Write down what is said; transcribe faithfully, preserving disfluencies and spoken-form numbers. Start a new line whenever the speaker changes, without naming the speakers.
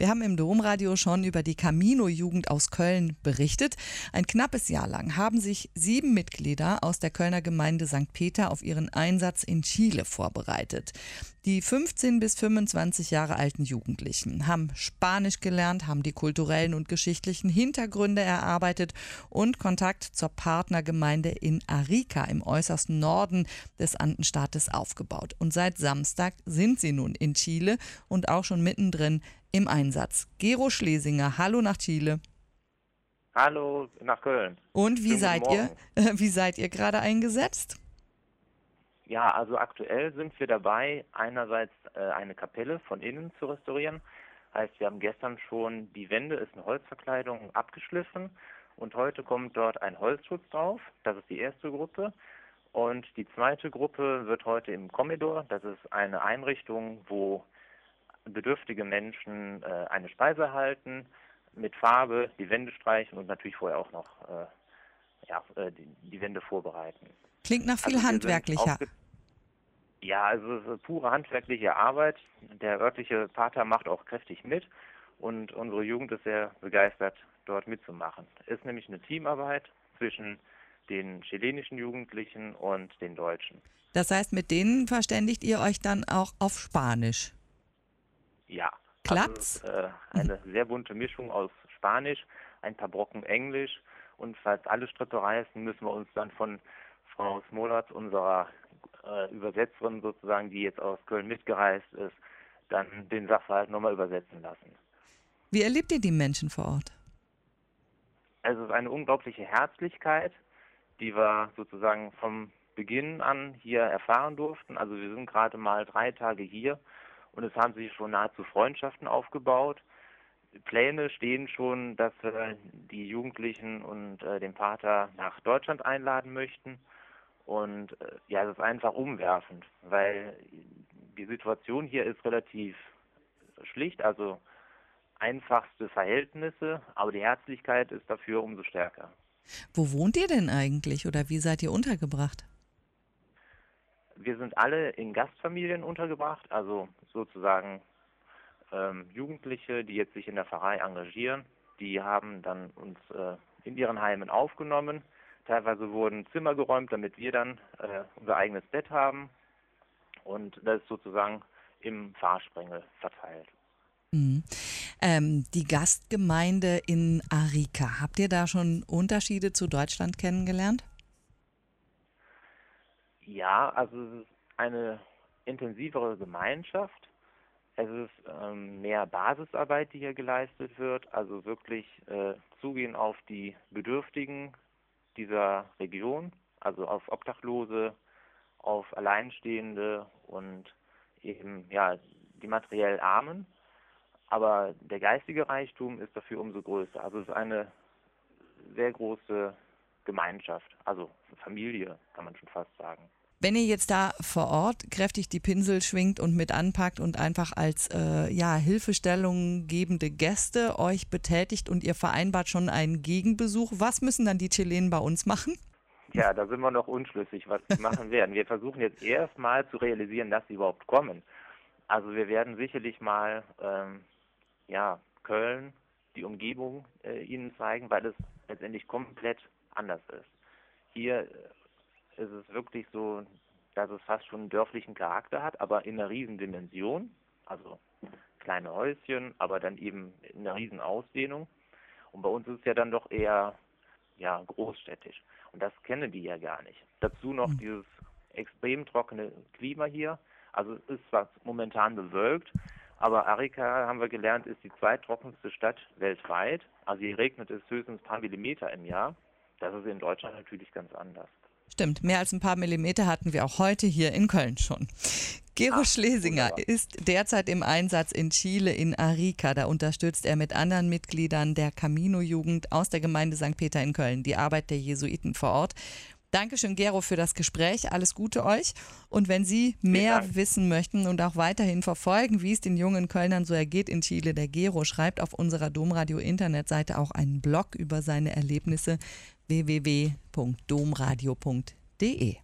Wir haben im Domradio schon über die Camino-Jugend aus Köln berichtet. Ein knappes Jahr lang haben sich sieben Mitglieder aus der Kölner Gemeinde Sankt Peter auf ihren Einsatz in Chile vorbereitet. Die fünfzehn bis fünfundzwanzig Jahre alten Jugendlichen haben Spanisch gelernt, haben die kulturellen und geschichtlichen Hintergründe erarbeitet und Kontakt zur Partnergemeinde in Arica im äußersten Norden des Andenstaates aufgebaut. Und seit Samstag sind sie nun in Chile und auch schon mittendrin im Einsatz. Gero Schlesinger, hallo nach Chile.
Hallo nach Köln.
Und wie
Schönen
seid
guten
ihr?
Morgen.
Wie seid ihr gerade eingesetzt?
Ja, also aktuell sind wir dabei, einerseits äh, eine Kapelle von innen zu restaurieren. Heißt, wir haben gestern schon die Wände, ist eine Holzverkleidung, abgeschliffen und heute kommt dort ein Holzschutz drauf. Das ist die erste Gruppe. Und die zweite Gruppe wird heute im Comedor, das ist eine Einrichtung, wo bedürftige Menschen äh, eine Speise erhalten, mit Farbe die Wände streichen und natürlich vorher auch noch äh, ja, äh, die, die Wände vorbereiten.
Klingt nach viel
Also wir sind
handwerklicher.
aufge- Ja, also es ist pure handwerkliche Arbeit. Der örtliche Pater macht auch kräftig mit und unsere Jugend ist sehr begeistert, dort mitzumachen. Es ist nämlich eine Teamarbeit zwischen den chilenischen Jugendlichen und den Deutschen.
Das heißt, mit denen verständigt ihr euch dann auch auf Spanisch.
Ja.
Klappt's?
Also, äh, eine sehr bunte Mischung aus Spanisch, ein paar Brocken Englisch und falls alle Strippe reißen, müssen wir uns dann von Frau Smolatz, unserer äh, Übersetzerin sozusagen, die jetzt aus Köln mitgereist ist, dann den Sachverhalt nochmal übersetzen lassen.
Wie erlebt ihr die Menschen vor Ort?
Also es ist eine unglaubliche Herzlichkeit, die wir sozusagen vom Beginn an hier erfahren durften. Also wir sind gerade mal drei Tage hier und es haben sich schon nahezu Freundschaften aufgebaut. Pläne stehen schon, dass wir die Jugendlichen und äh, den Pater nach Deutschland einladen möchten. Und äh, ja, es ist einfach umwerfend, weil die Situation hier ist relativ schlicht, also einfachste Verhältnisse, aber die Herzlichkeit ist dafür umso stärker.
Wo wohnt ihr denn eigentlich oder wie seid ihr untergebracht?
Wir sind alle in Gastfamilien untergebracht, also sozusagen ähm, Jugendliche, die jetzt sich in der Pfarrei engagieren, die haben dann uns äh, in ihren Heimen aufgenommen. Teilweise wurden Zimmer geräumt, damit wir dann äh, unser eigenes Bett haben. Und das ist sozusagen im Pfarrsprengel verteilt.
Mhm. Ähm, die Gastgemeinde in Arica, habt ihr da schon Unterschiede zu Deutschland kennengelernt?
Ja, also es ist eine intensivere Gemeinschaft. Es ist ähm, mehr Basisarbeit, die hier geleistet wird. Also wirklich äh, zugehen auf die Bedürftigen dieser Region, also auf Obdachlose, auf Alleinstehende und eben ja die materiell Armen. Aber der geistige Reichtum ist dafür umso größer. Also es ist eine sehr große Gemeinschaft, also Familie, kann man schon fast sagen.
Wenn ihr jetzt da vor Ort kräftig die Pinsel schwingt und mit anpackt und einfach als äh, ja, Hilfestellung gebende Gäste euch betätigt und ihr vereinbart schon einen Gegenbesuch, was müssen dann die Chilenen bei uns machen?
Ja, da sind wir noch unschlüssig, was wir machen werden. Wir versuchen jetzt erstmal zu realisieren, dass sie überhaupt kommen. Also wir werden sicherlich mal ähm, ja, Köln, die Umgebung äh, ihnen zeigen, weil es letztendlich komplett anders ist. Hier äh, ist es wirklich so, dass es fast schon einen dörflichen Charakter hat, aber in einer riesen Dimension, also kleine Häuschen, aber dann eben in einer riesen Ausdehnung. Und bei uns ist es ja dann doch eher ja, großstädtisch. Und das kennen die ja gar nicht. Dazu noch mhm. dieses extrem trockene Klima hier. Also es ist zwar momentan bewölkt, aber Arica, haben wir gelernt, ist die zweittrockenste Stadt weltweit. Also hier regnet es höchstens ein paar Millimeter im Jahr. Das ist in Deutschland natürlich ganz anders.
Stimmt, mehr als ein paar Millimeter hatten wir auch heute hier in Köln schon. Gero
Ach,
Schlesinger
wunderbar.
ist derzeit im Einsatz in Chile in Arica. Da unterstützt er mit anderen Mitgliedern der Camino-Jugend aus der Gemeinde Sankt Peter in Köln die Arbeit der Jesuiten vor Ort. Dankeschön, Gero, für das Gespräch. Alles Gute euch. Und wenn Sie mehr wissen möchten und auch weiterhin verfolgen, wie es den jungen Kölnern so ergeht in Chile, der Gero schreibt auf unserer Domradio-Internetseite auch einen Blog über seine Erlebnisse w w w punkt domradio punkt de.